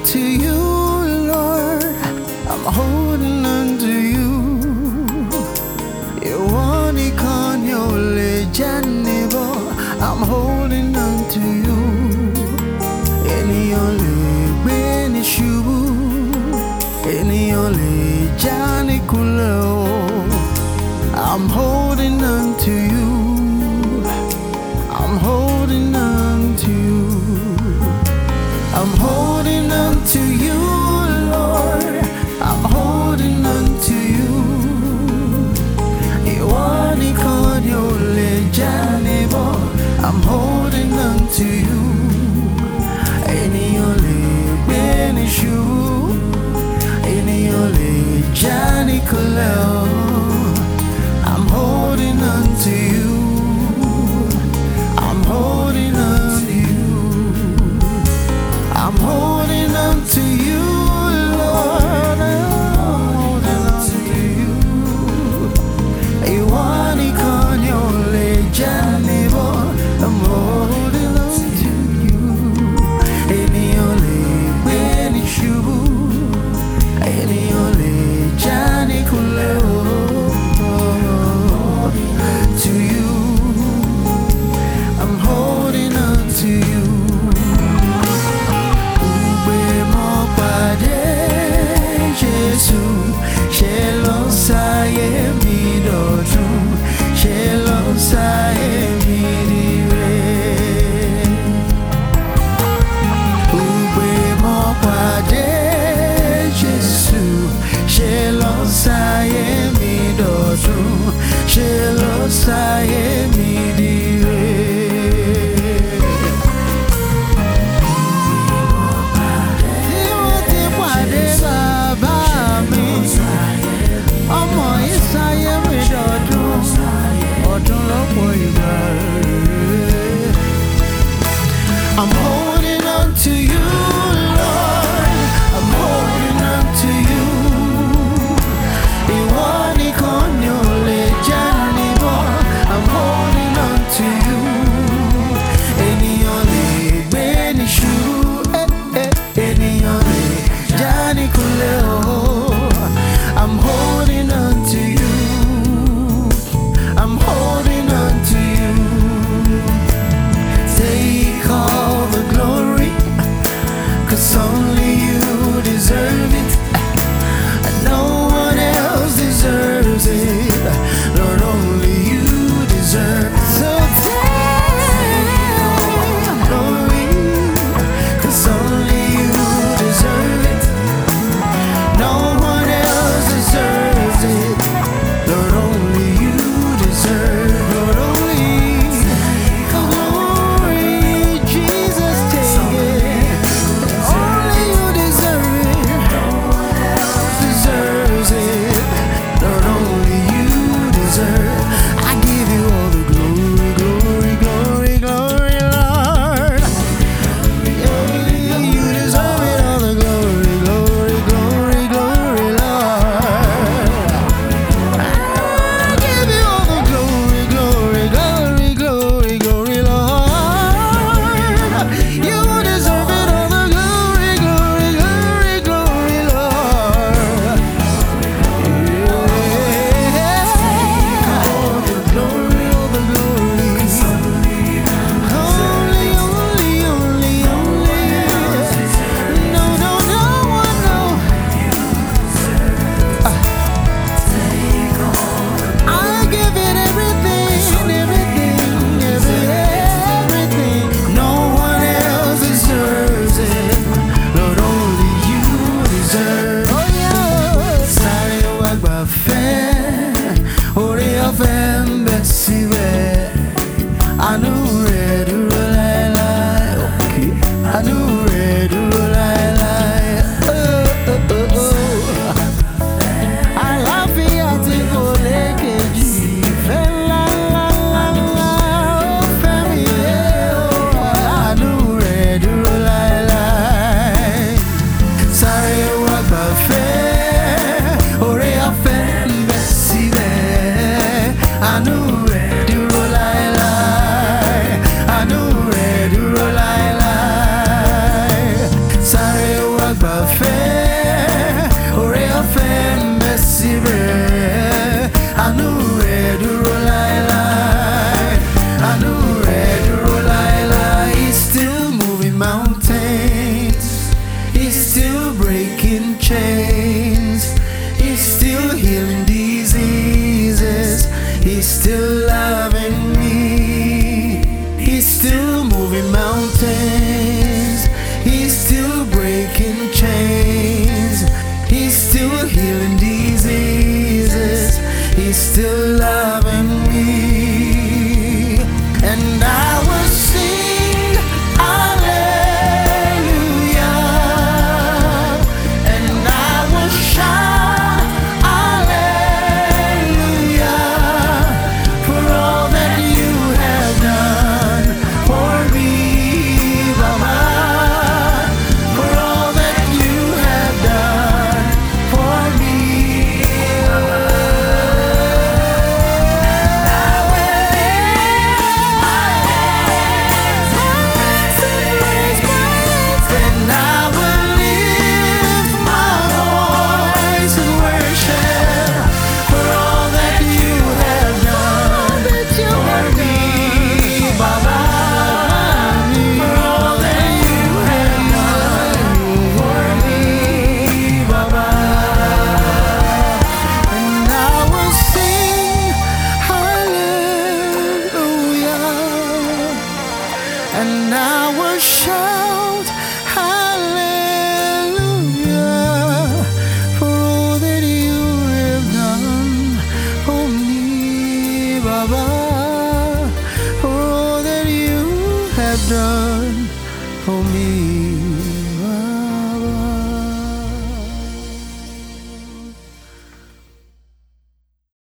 to you, Lord. I'm holding on to you. You want it on your legend, I'm holding on to you. Any only when it's you, any only Johnny Kulo. I'm holding on to you. I'm holding on to you. I'm holding on to you, Lord. I'm holding on to you. You want it on your legend, I'm holding on to you. Any only when it's you, any only Johnny Colel. I'm holding on to you. I'm holding on to you. I'm holding on to you, Lord. I'm holding on to you. You want it on your legend, I'm holding on to you. Any only when it's you, any only Johnny Colel. To you, I'm holding on to you. Ube mo pade Jesu, shelo saye mi doju, shelo saye mi dire. Ube mo pade Jesu, shelo saye mi doju, shelo saye mi dire. I'm holding on to you, Lord. I'm holding on to you. You want it on your legend, I'm holding on to you. Any only when it's you, any only Johnny Colel. I'm holding on to you. I'm holding on to you. Take all the glory, 'cause only you deserve it. No one else deserves it. Lord, only you deserve it. So take all the glory, 'cause only you deserve it. No one else deserves it. Lord, only you deserve it. Lord, only glory, Jesus, take it. Only chains. He's still healing diseases. He's still loving me. He's still moving mountains. He's still breaking chains. He's still healing diseases. He's still loving me. And I will sing hallelujah. And I will shout hallelujah for all that you have done for me, Baba. For all that you have done for me, Baba. And I will shout hallelujah for all that you have done for me, Baba. For all that you have done for me.